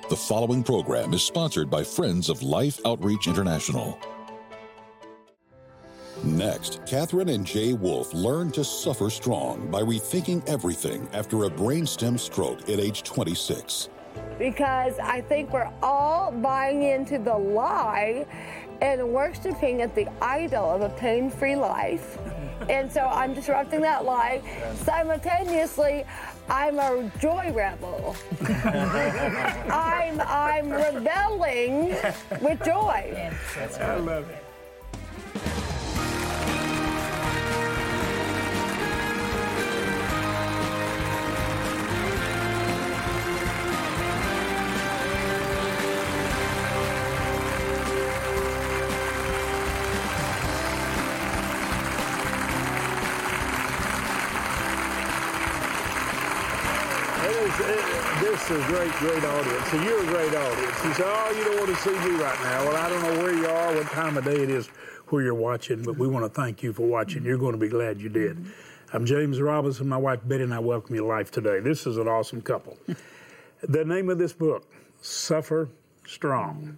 The following program is sponsored by Friends of Life Outreach International. Next, Catherine and Jay Wolf learn to suffer strong by rethinking everything after a brainstem stroke at age 26. Because I think we're all buying into the lie and worshiping at the idol of a pain-free life. And so I'm disrupting that lie. Simultaneously, I'm a joy rebel. I'm rebelling with joy. I love it. This is a great audience. And you're a great audience. You say, oh, you don't want to see me right now. Well, I don't know where you are, what time of day it is where you're watching, but we want to thank you for watching. You're going to be glad you did. I'm James Robinson. My wife, Betty, and I welcome you to life today. This is an awesome couple. The name of this book, Suffer Strong.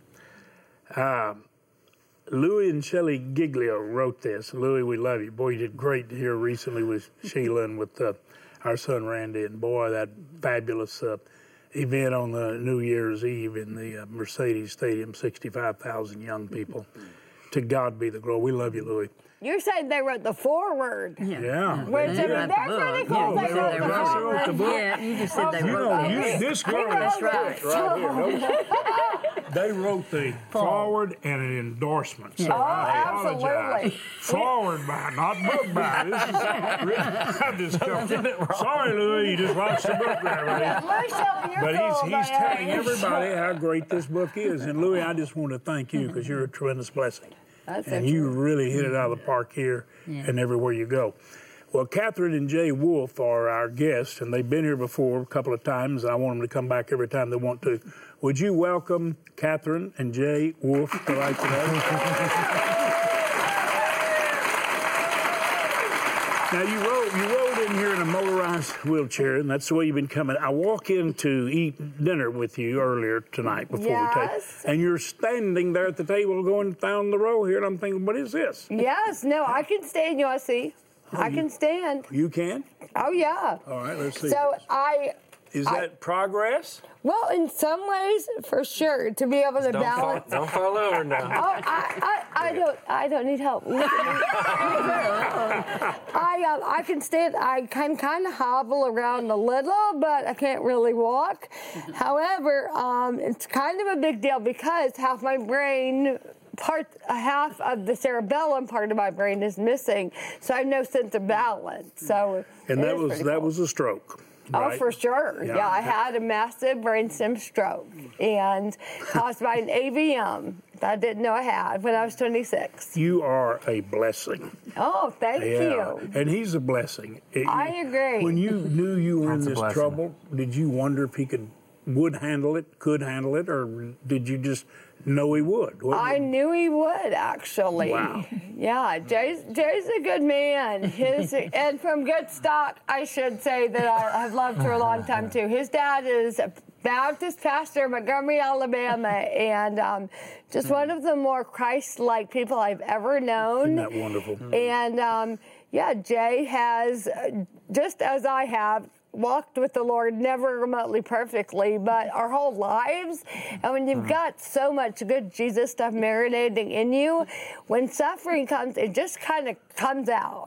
Louis and Shelley Giglio wrote this. Louis, we love you. Boy, you did great here recently with Sheila and with our son Randy. And boy, that fabulous event on the New Year's Eve in the Mercedes Stadium, 65,000 young people. To God be the glory. We love you, Louis. You're saying they wrote the foreword. Yeah. Which, I mean, that's pretty cool. Yeah, They wrote the book. Yeah, you just said they wrote the book. This girl, That's right. They wrote the forward and an endorsement. So I apologize. absolutely. Forward by, not book by. This is, sorry, Louis, you just lost the book there. But he's telling everybody how great this book is. And Louis, I just want to thank you because you're a tremendous blessing. And you really hit it out of the park here and everywhere you go. Well, Catherine and Jay Wolf are our guests, and they've been here before a couple of times. I want them to come back every time they want to. Would you welcome Catherine and Jay Wolf to Life Today? Now, you rode in here in a motorized wheelchair, and that's the way you've been coming. I walk in to eat dinner with you earlier tonight before we take, and you're standing there at the table going down the row here, and I'm thinking, what is this? Yes, no, I can stand, you want to see? I can stand. You can? Oh, yeah. All right, let's see. So Is that progress? Well, in some ways, for sure, to be able to balance. Don't fall over now. Oh, I don't need help. I can stand. I can kind of hobble around a little, but I can't really walk. However, it's kind of a big deal because half my brain. Half of the cerebellum part of my brain is missing, so I have no sense of balance. So, and that was a stroke. Right? Oh, for sure. Yeah, I had a massive brainstem stroke and caused by an AVM that I didn't know I had when I was 26. You are a blessing. Oh, thank you. And he's a blessing. I agree. When you knew you were in this trouble, did you wonder if he could handle it, or did you just know he would? I knew he would, actually. Wow. Yeah, Jay's a good man. And from good stock, I should say that I have loved for a long time, too. His dad is a Baptist pastor in Montgomery, Alabama, and just one of the more Christ-like people I've ever known. Isn't that wonderful? And, Jay has, just as I have, walked with the Lord, never remotely perfectly, but our whole lives. And when you've got so much good Jesus stuff marinating in you, when suffering comes, it just kind of comes out.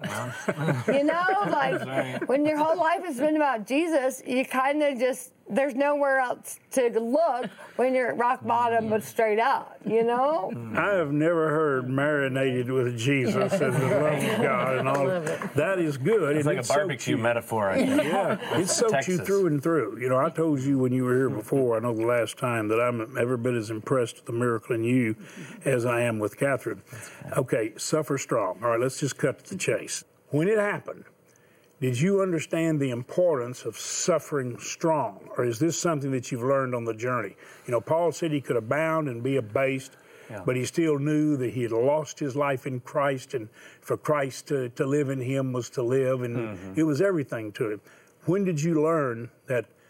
When your whole life has been about Jesus, you kind of just, there's nowhere else to look when you're at rock bottom but straight up, I have never heard marinated with Jesus and the love of God and all. That is good. It's like a barbecue metaphor, I think. Yeah, it soaks you through and through. I told you when you were here before, I know the last time, that I'm every bit as impressed with the miracle in you as I am with Catherine. Okay, suffer strong. All right, let's just cut to the chase. When it happened, did you understand the importance of suffering strong? Or is this something that you've learned on the journey? Paul said he could abound and be abased, but he still knew that he had lost his life in Christ, and for Christ to live in him was to live, and it was everything to him. When did you learn that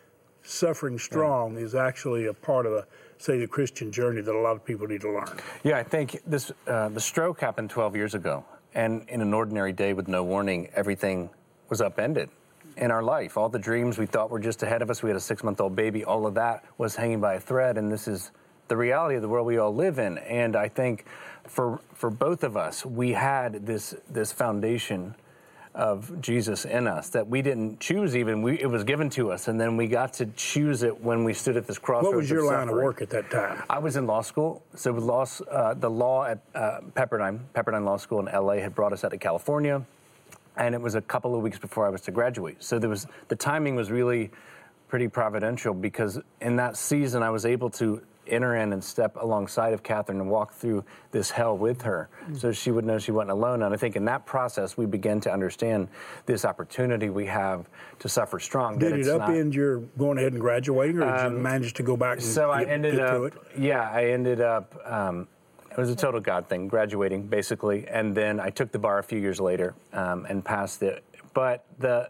suffering strong is actually a part of the Christian journey that a lot of people need to learn. Yeah, I think this the stroke happened 12 years ago, and in an ordinary day with no warning, everything was upended in our life. All the dreams we thought were just ahead of us, we had a 6-month-old baby, all of that was hanging by a thread, and this is the reality of the world we all live in. And I think for both of us, we had this foundation of Jesus in us that we didn't choose even. It was given to us, and then we got to choose it when we stood at this crossroads. What was your line of work at that time? I was in law school. So the law at Pepperdine Law School in LA had brought us out to California, and it was a couple of weeks before I was to graduate. So the timing was really pretty providential, because in that season I was able to enter in and step alongside of Catherine and walk through this hell with her, so she would know she wasn't alone. And I think in that process we began to understand this opportunity we have to suffer strong. Did it upend your going ahead and graduating, or did you manage to go back and I ended up through it? Yeah, I ended up it was a total God thing, graduating basically, and then I took the bar a few years later and passed it. But the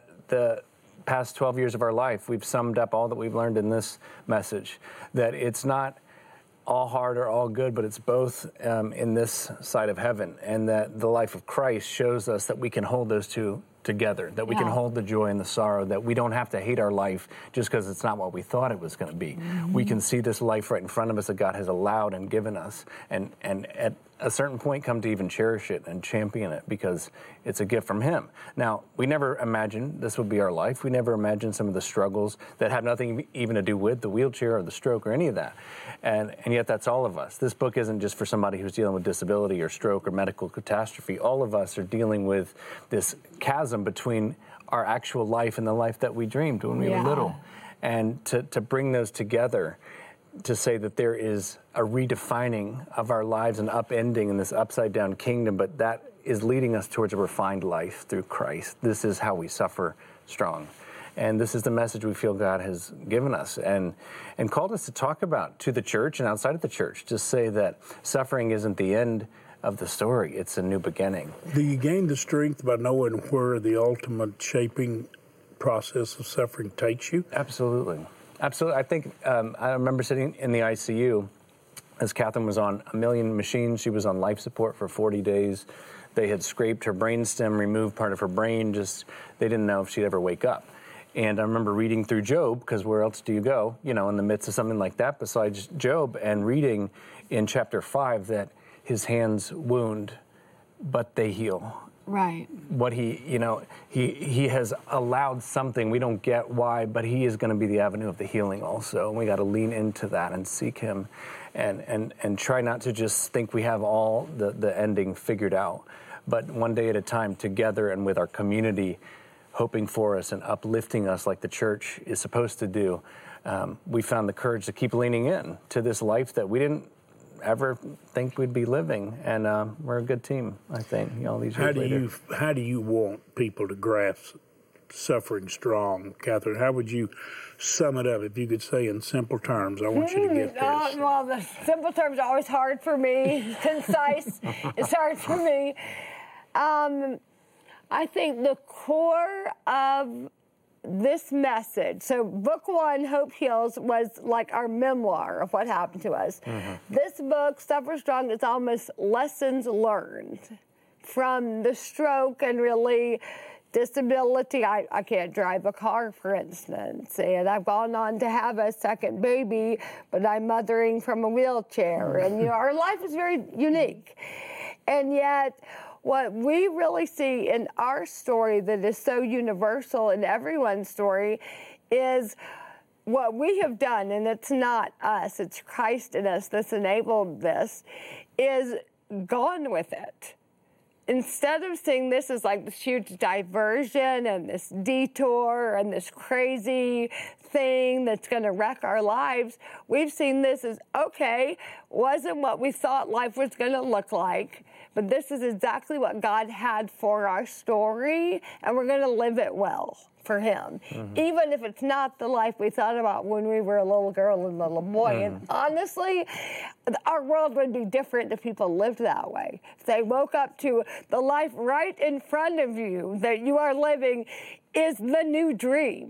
past 12 years of our life, we've summed up all that we've learned in this message, that it's not all hard or all good, but it's both in this side of heaven, and that the life of Christ shows us that we can hold those two together, that we can hold the joy and the sorrow, that we don't have to hate our life just because it's not what we thought it was going to be. We can see this life right in front of us that God has allowed and given us, and at a certain point come to even cherish it and champion it, because it's a gift from Him. Now, we never imagined this would be our life. We never imagined some of the struggles that have nothing even to do with the wheelchair or the stroke or any of that. And yet that's all of us. This book isn't just for somebody who's dealing with disability or stroke or medical catastrophe. All of us are dealing with this chasm between our actual life and the life that we dreamed when we were little. And to bring those together, to say that there is a redefining of our lives and upending in this upside-down kingdom, but that is leading us towards a refined life through Christ. This is how we suffer strong. And this is the message we feel God has given us and called us to talk about to the church and outside of the church, to say that suffering isn't the end of the story, it's a new beginning. Do you gain the strength by knowing where the ultimate shaping process of suffering takes you? Absolutely. Absolutely. I think I remember sitting in the ICU as Catherine was on a million machines. She was on life support for 40 days. They had scraped her brainstem, removed part of her brain. They didn't know if she'd ever wake up. And I remember reading through Job, because where else do you go, in the midst of something like that besides Job, and reading in chapter 5 that his hands wound, but they heal. Right. What he has allowed something, we don't get why, but he is going to be the avenue of the healing also. And we got to lean into that and seek him and try not to just think we have all the ending figured out, but one day at a time, together and with our community hoping for us and uplifting us like the church is supposed to do. We found the courage to keep leaning in to this life that we didn't ever think we'd be living, and we're a good team, I think, all these years later. How do you want people to grasp suffering strong, Catherine? How would you sum it up if you could say in simple terms? I want you to get this. Well, the simple terms are always hard for me. Concise is hard for me. I think the core of this message, so book 1, Hope Heals, was like our memoir of what happened to us. This book, Suffer Strong, is almost lessons learned from the stroke and really disability. I can't drive a car, for instance, and I've gone on to have a second baby, but I'm mothering from a wheelchair, and our life is very unique. And yet, what we really see in our story that is so universal in everyone's story is what we have done, and it's not us, it's Christ in us that's enabled this, is gone with it. Instead of seeing this as like this huge diversion and this detour and this crazy thing that's going to wreck our lives, we've seen this as, okay, wasn't what we thought life was going to look like, but this is exactly what God had for our story, and we're going to live it well for Him, even if it's not the life we thought about when we were a little girl and a little boy. And honestly, our world would be different if people lived that way. If they woke up to the life right in front of you that you are living is the new dream.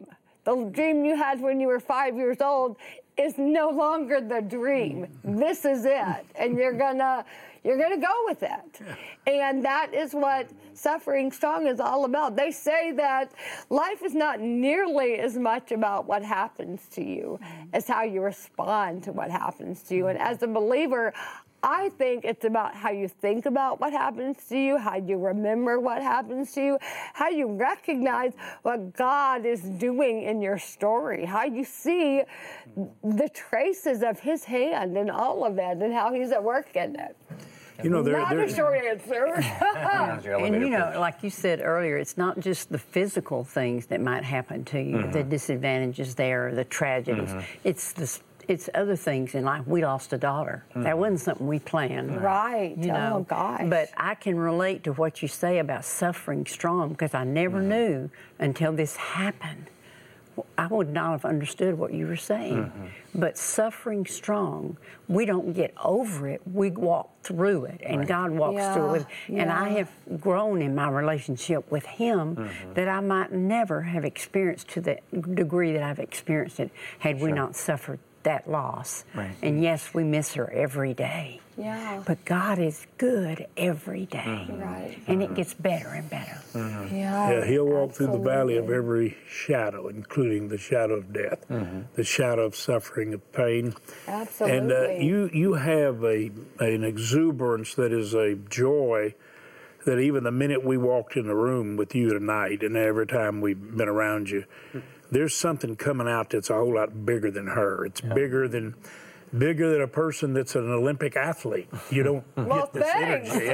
The dream you had when you were 5 years old is no longer the dream. This is it, and you're gonna go with it. And that is what Suffering Strong is all about. They say that life is not nearly as much about what happens to you as how you respond to what happens to you. And as a believer, I think it's about how you think about what happens to you, how you remember what happens to you, how you recognize what God is doing in your story, how you see the traces of His hand in all of it and how He's at work in it. You know, not a short answer. And you know, like you said earlier, it's not just the physical things that might happen to you, the disadvantages there, the tragedies. It's other things in life. We lost a daughter. That wasn't something we planned. Right. You know? Oh, gosh. But I can relate to what you say about suffering strong because I never knew until this happened. I would not have understood what you were saying. But suffering strong, we don't get over it. We walk through it, and God walks through it. And I have grown in my relationship with Him that I might never have experienced to the degree that I've experienced it had we not suffered that loss. And yes, we miss her every day. But God is good every day. And it gets better and better. Yeah, He'll walk through the valley of every shadow, including the shadow of death, the shadow of suffering, of pain. Absolutely. And you have an exuberance that is a joy that even the minute we walked in the room with you tonight and every time we've been around you, there's something coming out that's a whole lot bigger than her. It's bigger than a person that's an Olympic athlete. You don't get this energy.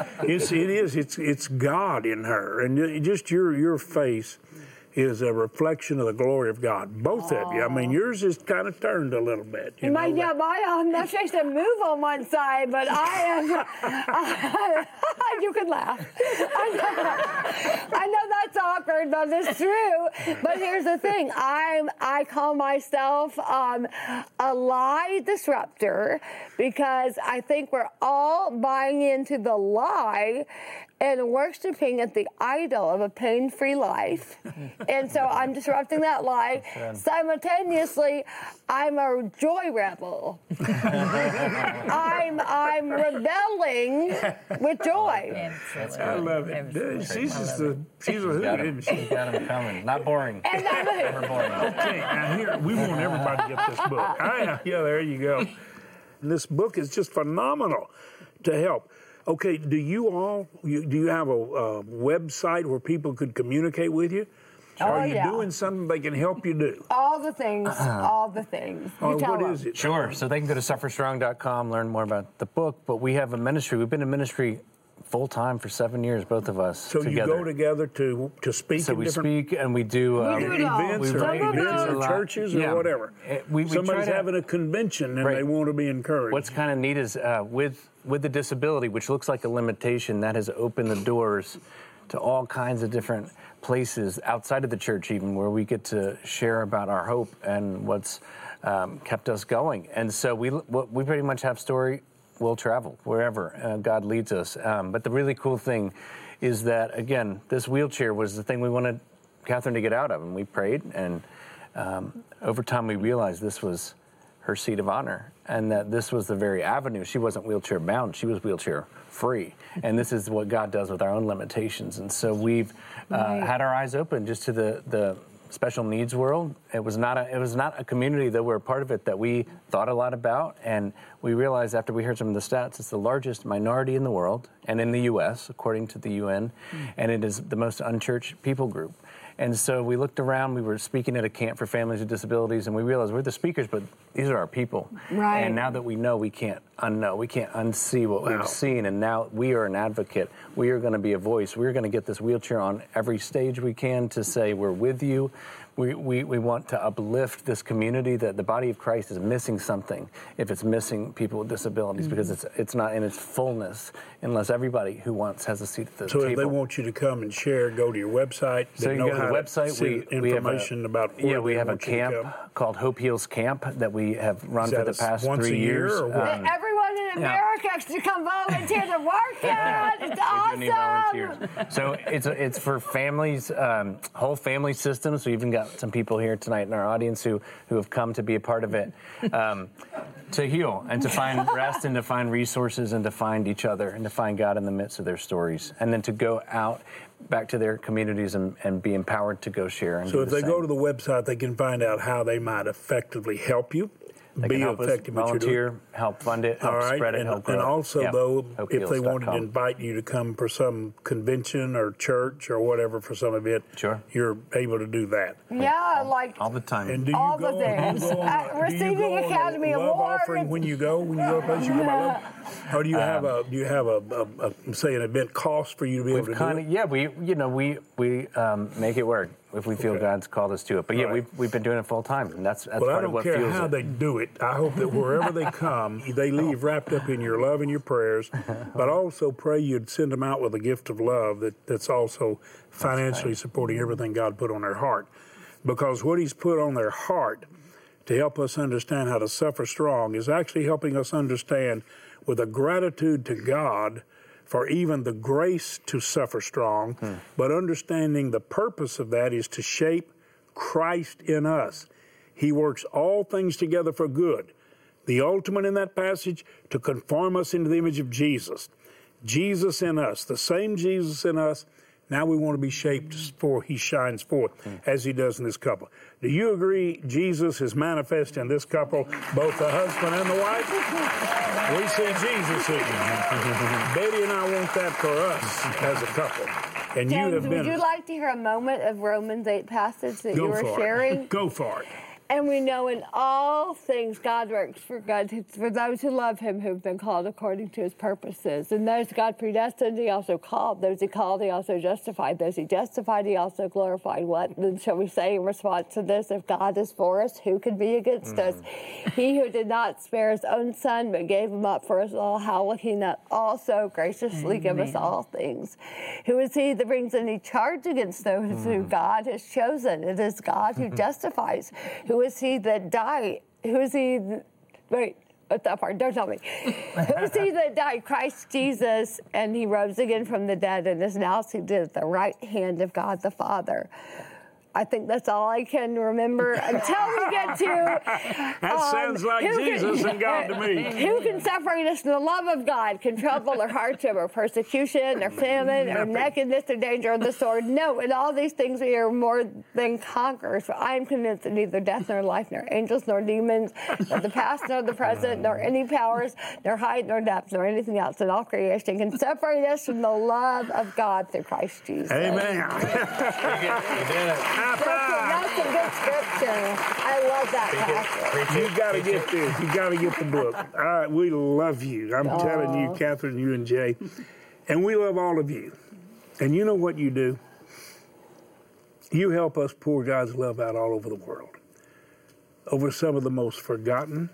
It's God in her, and just your face is a reflection of the glory of God. Both of you. I mean, yours is kind of turned a little bit. My face to move on one side, but I am. You can laugh. I know that's awkward, but it's true. But here's the thing: I call myself a lie disruptor because I think we're all buying into the lie and worshiping at the idol of a pain-free life. And so I'm disrupting that lie. Simultaneously, I'm a joy rebel. I'm rebelling with joy. I love it. She's a hoot, isn't she? She's got him coming. Not boring. Never boring. Okay, now here, we want everybody to get this book. Yeah, there you go. And this book is just phenomenal to help. Okay, do you have a website where people could communicate with you? Are you doing something they can help you do? All the things, all the things. What is it? Sure. So they can go to sufferstrong.com, learn more about the book. But we have a ministry. We've been in ministry full-time for 7 years, both of us. So together. You go together to speak? So we speak and we do events or churches or whatever. Somebody's having a convention and they want to be encouraged. What's kind of neat is with the disability, which looks like a limitation, that has opened the doors to all kinds of different places outside of the church even, where we get to share about our hope and what's kept us going. And so we pretty much have story. We'll travel wherever God leads us. But the really cool thing is that, again, this wheelchair was the thing we wanted Catherine to get out of. And we prayed, and over time we realized this was her seat of honor and that this was the very avenue. She wasn't wheelchair bound. She was wheelchair free. And this is what God does with our own limitations. And so we've had our eyes open just to the special needs world. It was not a community that we're a part of it that we thought a lot about, and we realized after we heard some of the stats, it's the largest minority in the world and in the U.S. according to the UN, and it is the most unchurched people group. And so we looked around, we were speaking at a camp for families with disabilities, and we realized we're the speakers, but these are our people. Right. And now that we know, we can't unknow, we can't unsee what we've seen, and now we are an advocate. We are going to be a voice. We're going to get this wheelchair on every stage we can to say we're with you. We want to uplift this community, that the body of Christ is missing something if it's missing people with disabilities, because it's not in its fullness unless everybody who wants has a seat at the table. So if they want you to come and share, go to your website. So you can go to the website. We have about we have a camp called Hope Heals Camp that we have run for the past 3 years. Everyone in America to come volunteer to work out. It's awesome. So it's for families, whole family systems. So we even got some people here tonight in our audience who have come to be a part of it, to heal and to find rest and to find resources and to find each other and to find God in the midst of their stories, and then to go out back to their communities and be empowered to go share. And so if they go to the website, they can find out how they might effectively help you. They can help us volunteer, help fund it, help spread it, help grow it. And also, though, if they wanted to invite you to come for some convention or church or whatever for some event, you're able to do that. Yeah, like all the time. And do you all go, the things. Receiving Academy Award. Offering when you go to a place, you go by love? Or do you have a say an event cost for you to be able to do it? Yeah, we make it work if we feel God's called us to it. But yeah, we've been doing it full time, and that's part of what fuels it. I don't care how they do it. I hope that wherever they come, they leave wrapped up in your love and your prayers. But also pray you'd send them out with a gift of love that's also financially supporting everything God put on their heart. Because what He's put on their heart to help us understand how to suffer strong is actually helping us understand with a gratitude to God for even the grace to suffer strong, but understanding the purpose of that is to shape Christ in us. He works all things together for good. The ultimate in that passage, to conform us into the image of Jesus. Jesus in us, the same Jesus in us. Now we want to be shaped for He shines forth as He does in this couple. Do you agree Jesus is manifest in this couple, both the husband and the wife? We see Jesus in you. Betty and I want that for us as a couple. And James, you have been. Would you like to hear a moment of Romans 8 passage that you were sharing? Go for it. And we know in all things God works for good, for those who love Him, who've been called according to His purposes. And those God predestined, He also called. Those He called, He also justified. Those He justified, He also glorified. What then shall we say in response to this? If God is for us, who can be against us? He who did not spare His own Son, but gave Him up for us all, how will He not also graciously give us all things? Who is He that brings any charge against those who God has chosen? It is God who justifies. Who is He that died? Who is He? Wait, what's that part? Don't tell me. Who is He that died? Christ Jesus, and He rose again from the dead and is now seated at the right hand of God the Father. I think that's all I can remember until we get to... That sounds like Jesus and God to me. Who can separate us from the love of God? Can trouble or hardship or persecution or famine or nakedness or danger or the sword? No, in all these things we are more than conquerors. For I am convinced that neither death nor life, nor angels nor demons, nor the past nor the present, nor any powers, nor height nor depth, nor anything else in all creation can separate us from the love of God through Christ Jesus. Amen. That's a good scripture. I love that passage. You got to get this. You got to get the book. All right, we love you. I'm telling you, Catherine, you and Jay. And we love all of you. And you know what you do? You help us pour God's love out all over the world. Over some of the most forgotten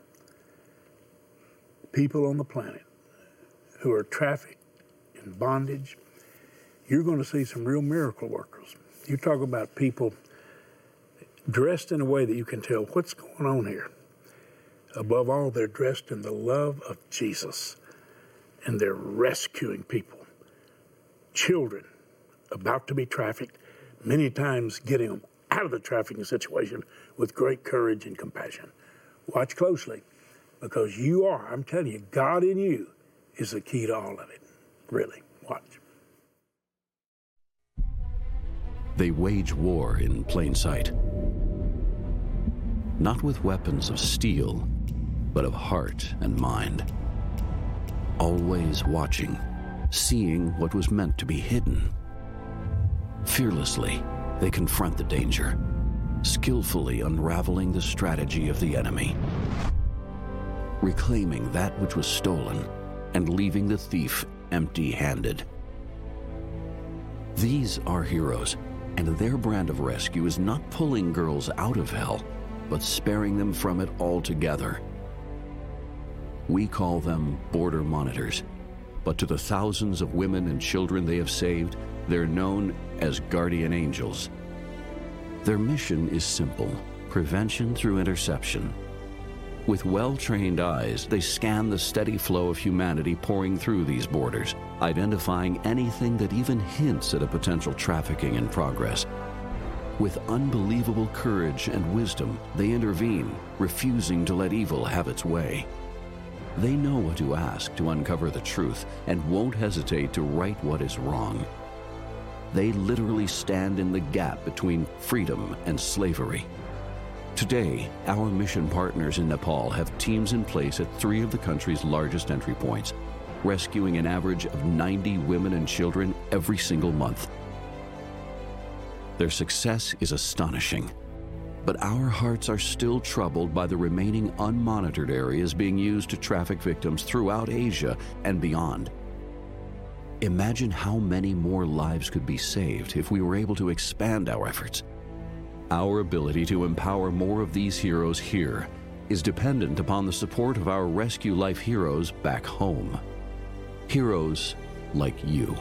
people on the planet who are trafficked in bondage. You're going to see some real miracle workers. You talk about people dressed in a way that you can tell what's going on here. Above all, they're dressed in the love of Jesus, and they're rescuing people. Children about to be trafficked, many times getting them out of the trafficking situation with great courage and compassion. Watch closely, because you are, I'm telling you, God in you is the key to all of it. Really, watch. They wage war in plain sight. Not with weapons of steel, but of heart and mind. Always watching, seeing what was meant to be hidden. Fearlessly, they confront the danger, skillfully unraveling the strategy of the enemy. Reclaiming that which was stolen and leaving the thief empty-handed. These are heroes. And their brand of rescue is not pulling girls out of hell, but sparing them from it altogether. We call them border monitors, but to the thousands of women and children they have saved, they're known as guardian angels. Their mission is simple: prevention through interception. With well-trained eyes, they scan the steady flow of humanity pouring through these borders, identifying anything that even hints at a potential trafficking in progress. With unbelievable courage and wisdom, they intervene, refusing to let evil have its way. They know what to ask to uncover the truth and won't hesitate to right what is wrong. They literally stand in the gap between freedom and slavery. Today, our mission partners in Nepal have teams in place at 3 of the country's largest entry points, rescuing an average of 90 women and children every single month. Their success is astonishing, but our hearts are still troubled by the remaining unmonitored areas being used to traffic victims throughout Asia and beyond. Imagine how many more lives could be saved if we were able to expand our efforts. Our ability to empower more of these heroes here is dependent upon the support of our Rescue Life heroes back home. Heroes like you.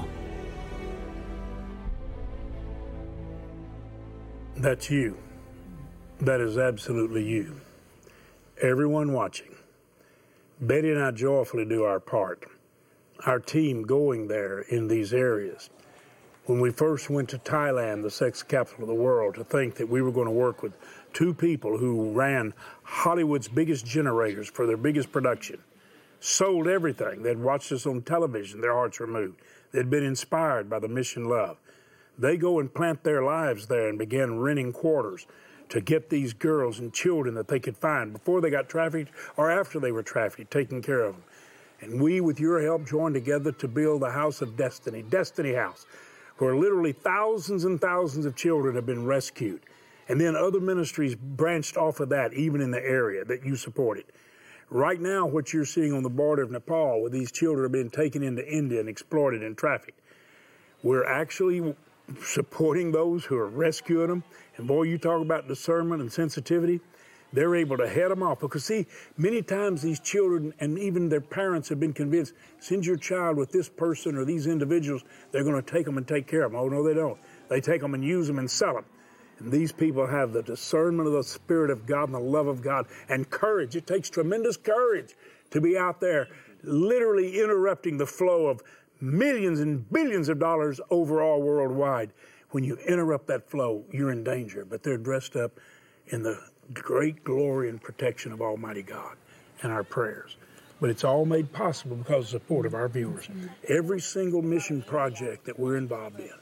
That's you. That is absolutely you. Everyone watching. Betty and I joyfully do our part. Our team going there in these areas. When we first went to Thailand, the sex capital of the world, to think that we were going to work with 2 people who ran Hollywood's biggest generators for their biggest production, sold everything. They'd watched us on television, their hearts were moved. They'd been inspired by the mission love. They go and plant their lives there and began renting quarters to get these girls and children that they could find before they got trafficked or after they were trafficked, taking care of them. And we, with your help, joined together to build the House of Destiny, Destiny House, where literally thousands and thousands of children have been rescued. And then other ministries branched off of that, even in the area that you supported. Right now, what you're seeing on the border of Nepal, where these children are being taken into India and exploited and trafficked, we're actually supporting those who are rescuing them. And boy, you talk about discernment and sensitivity. They're able to head them off. Because see, many times these children and even their parents have been convinced, send your child with this person or these individuals, they're going to take them and take care of them. Oh, no, they don't. They take them and use them and sell them. And these people have the discernment of the Spirit of God and the love of God and courage. It takes tremendous courage to be out there literally interrupting the flow of millions and billions of dollars overall worldwide. When you interrupt that flow, you're in danger. But they're dressed up in the great glory and protection of Almighty God and our prayers. But it's all made possible because of the support of our viewers. Every single mission project that we're involved in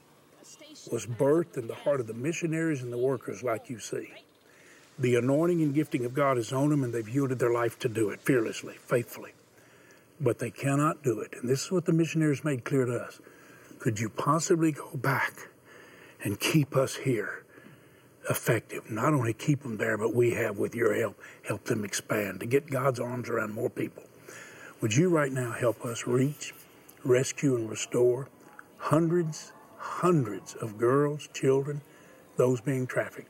was birthed in the heart of the missionaries and the workers like you see. The anointing and gifting of God is on them, and they've yielded their life to do it fearlessly, faithfully. But they cannot do it. And this is what the missionaries made clear to us. Could you possibly go back and keep us here effective? Not only keep them there, but we have, with your help them expand, to get God's arms around more people. Would you right now help us reach, rescue, and restore hundreds of girls, children, those being trafficked?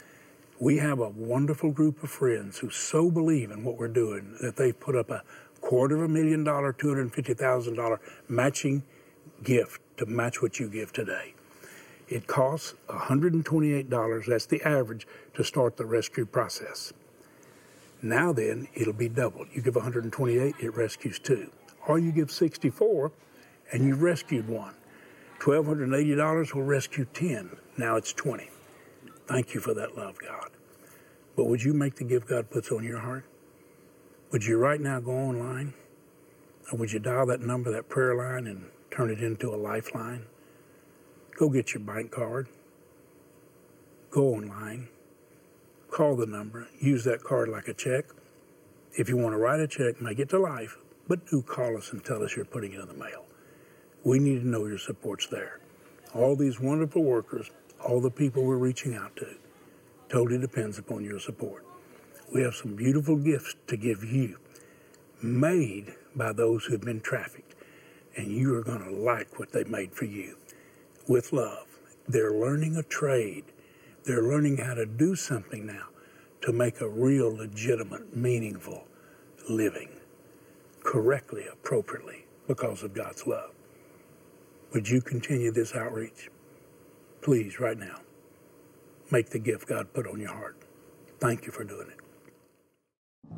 We have a wonderful group of friends who so believe in what we're doing that they've put up a $250,000, $250,000 matching gift to match what you give today. It costs $128, that's the average, to start the rescue process. Now then, it'll be doubled. You give $128, it rescues 2. Or you give $64, and you've rescued 1. $1,280 will rescue 10. Now it's 20. Thank you for that love, God. But would you make the gift God puts on your heart? Would you right now go online? Or would you dial that number, that prayer line, and turn it into a lifeline? Go get your bank card. Go online. Call the number. Use that card like a check. If you want to write a check, make it to life. But do call us and tell us you're putting it in the mail. We need to know your support's there. All these wonderful workers, all the people we're reaching out to, totally depends upon your support. We have some beautiful gifts to give you, made by those who have been trafficked. And you are going to like what they made for you. With love. They're learning a trade. They're learning how to do something now to make a real, legitimate, meaningful living correctly, appropriately, because of God's love. Would you continue this outreach? Please, right now, make the gift God put on your heart. Thank you for doing it.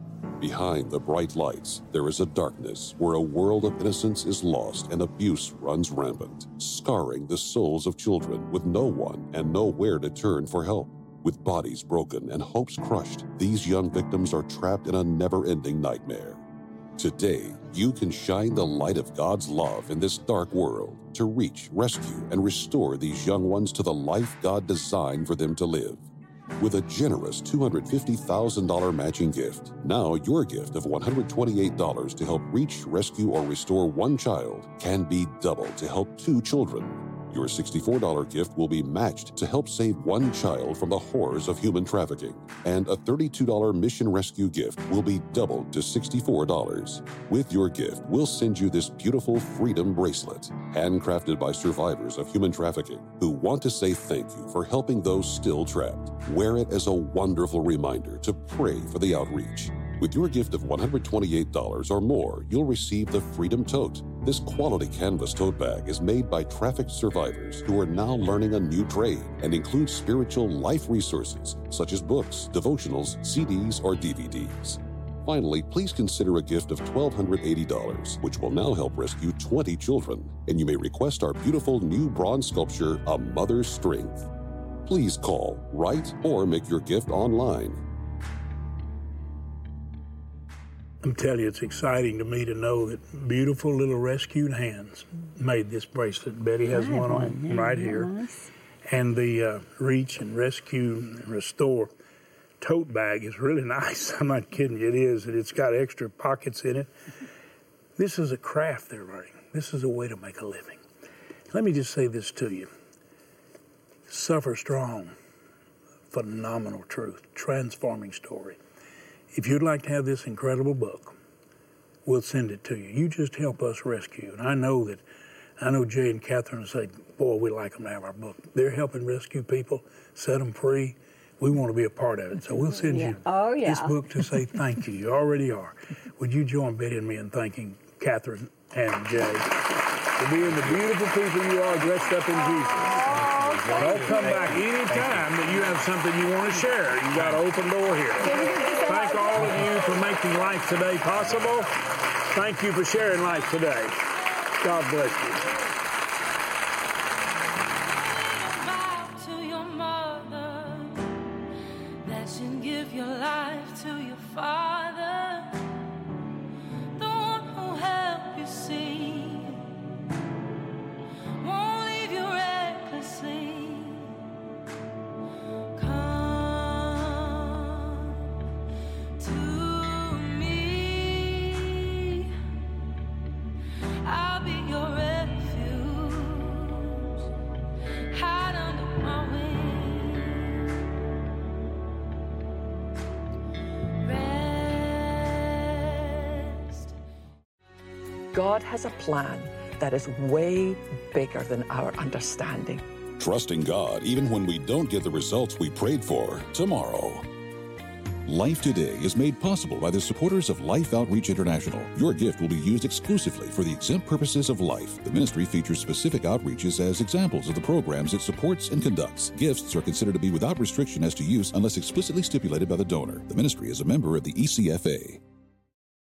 Behind the bright lights, there is a darkness where a world of innocence is lost and abuse runs rampant, scarring the souls of children with no one and nowhere to turn for help. With bodies broken and hopes crushed, these young victims are trapped in a never-ending nightmare. Today, you can shine the light of God's love in this dark world to reach, rescue, and restore these young ones to the life God designed for them to live. With a generous $250,000 matching gift, now your gift of $128 to help reach, rescue, or restore one child can be doubled to help 2 children. Your $64 gift will be matched to help save one child from the horrors of human trafficking. And a $32 mission rescue gift will be doubled to $64. With your gift, we'll send you this beautiful Freedom Bracelet, handcrafted by survivors of human trafficking who want to say thank you for helping those still trapped. Wear it as a wonderful reminder to pray for the outreach. With your gift of $128 or more, you'll receive the Freedom Tote. This quality canvas tote bag is made by trafficked survivors who are now learning a new trade and includes spiritual life resources such as books, devotionals, CDs, or DVDs. Finally, please consider a gift of $1,280, which will now help rescue 20 children. And you may request our beautiful new bronze sculpture, A Mother's Strength. Please call, write, or make your gift online. I'm telling you, it's exciting to me to know that beautiful little rescued hands made this bracelet. Betty has one on right here. And the Reach and Rescue and Restore tote bag is really nice. I'm not kidding you, it is. And it's got extra pockets in it. This is a craft they're learning. This is a way to make a living. Let me just say this to you. Suffer Strong, phenomenal truth, transforming story. If you'd like to have this incredible book, we'll send it to you. You just help us rescue. And I know Jay and Catherine will say, boy, we like them to have our book. They're helping rescue people, set them free. We want to be a part of it. So we'll send you this book to say thank you. You already are. Would you join Betty and me in thanking Catherine and Jay for being the beautiful people you are dressed up in Jesus? Don't come back any time that you have something you want to share. You got an open door here. Thank all of you for making Life Today possible. Thank you for sharing Life Today. God bless you. To your mother, that you give your life to your father, the one who helped you see, won't leave you recklessly. God has a plan that is way bigger than our understanding. Trusting God even when we don't get the results we prayed for tomorrow. Life Today is made possible by the supporters of Life Outreach International. Your gift will be used exclusively for the exempt purposes of life. The ministry features specific outreaches as examples of the programs it supports and conducts. Gifts are considered to be without restriction as to use unless explicitly stipulated by the donor. The ministry is a member of the ECFA.